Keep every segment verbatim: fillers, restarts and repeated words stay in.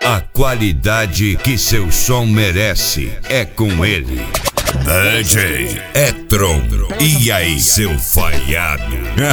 A qualidade que seu som merece é com ele. D J Etron. E aí, seu falhado?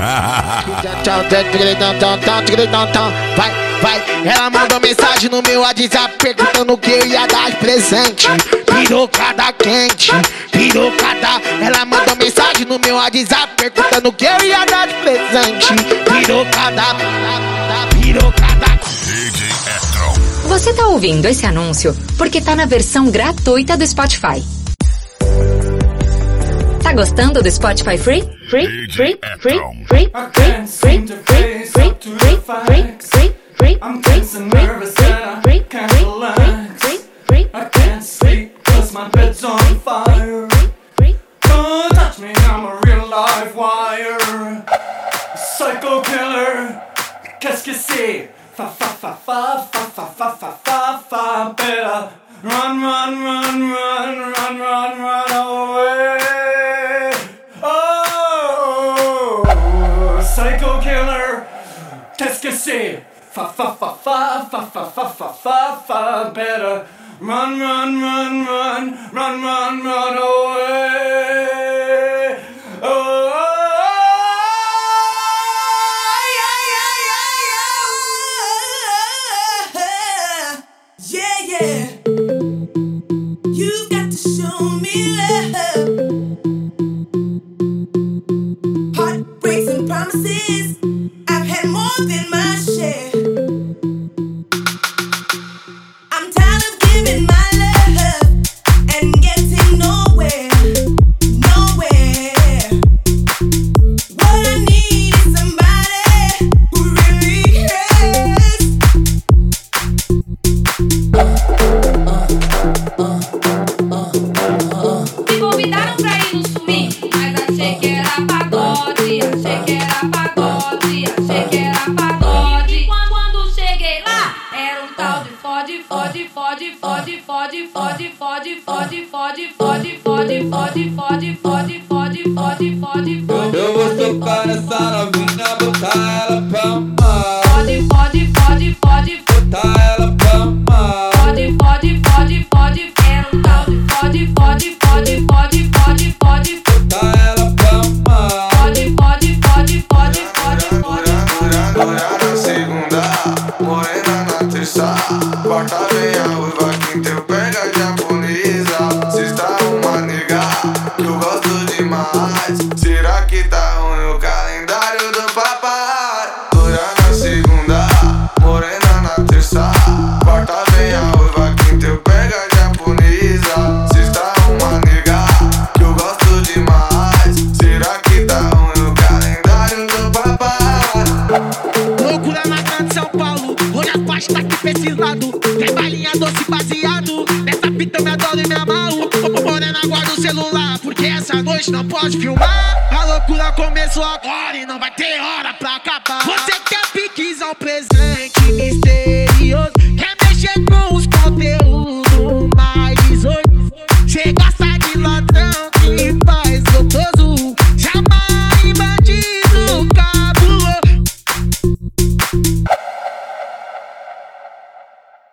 Vai, vai, ela mandou mensagem no meu WhatsApp perguntando o que eu ia dar de presente. Pirocada quente, pirocada. Ela mandou mensagem no meu WhatsApp perguntando o que eu ia dar de presente. Pirocada, pirocada. D J Etron. Você tá ouvindo esse anúncio porque tá na versão gratuita do Spotify. Tá gostando do Spotify Free? Free, free, free, free, free, free, free, free, free, free, free, free, I'm tense and nervous that I can't relax. I can't sleep cause my bed's on fire. Don't touch me, I'm a real live wire. Psycho killer, qu'est-ce que c'est? Fa fa fa fa fa fa fa fa fa fa. Better run, run, run, run, run, run, run away. Oh, psycho killer, qu'est-ce que c'est? Fa fa fa fa fa fa fa fa fa fa. Better run, run, run, run, run, run, run away. Oh, yeah, yeah. You've got to show me love. Heartbreaks and promises, I've had more than my share. I'm tired of giving my love and getting nowhere, nowhere. What I need is somebody who really cares. Me convidaram pra ir no swing, mas achei que era pagode, achei que era pagode, achei que era pagode. E quando, quando cheguei lá, era um tal de fode, fode, fode, fode, fode, fode, fode, fode, fode, fode, fode, fode, fode, fode, fode, fode, fode, fode. eu vou tocar essa novinha, botar ela pra amar. Fode, fode, fode, fode, Botar ela pra amar. fode, fode, fode, fode, era um tal de fode, fode, fode, fode, fode, fode, Botar ela pra amar. fode, fode, fode, fode, fode, fode. Dura na segunda, morena na terça. Quarta vem a uva, quinta eu pego a japonesa. Sexta uma nega que eu gosto demais. Será que tá ruim o calendário do papai? Dura na segunda, morena na terça. Quarta vem a uva, quinta eu pego a japonesa. Sexta uma nega que eu gosto demais. Será que tá ruim o calendário do papai? Loucura na grande São Paulo, hoje as pastas tá aqui pra esse lado. Tem balinha doce baseado, nessa fita eu me adoro e me amarro. Morena, guarda o celular, porque essa noite não pode filmar. A loucura começou agora e não vai ter hora pra acabar. Você quer piquizar um presente, mister?